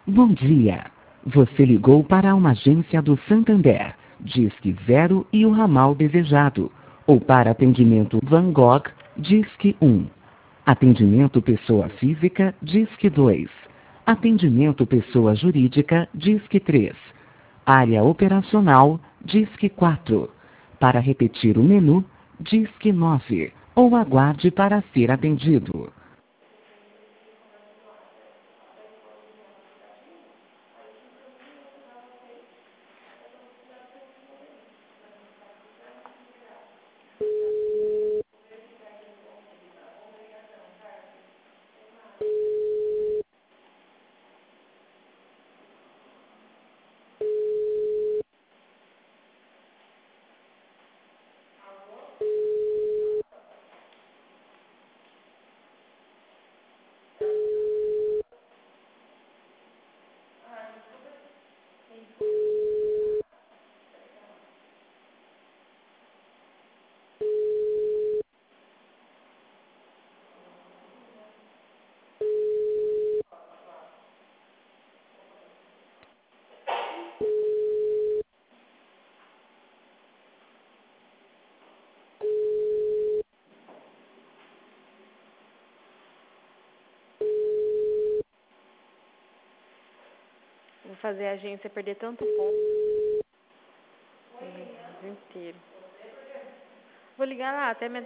Bom dia. Você ligou para uma agência do Santander. Disque 0 e o ramal desejado. Ou para atendimento Van Gogh, Disque 1. Atendimento pessoa física, Disque 2. Atendimento pessoa jurídica, Disque 3. Área operacional, Disque 4. Para repetir o menu, Disque 9. Ou aguarde para ser atendido. Vou fazer a agência perder tanto ponto o mês inteiro. Vou ligar lá até metade.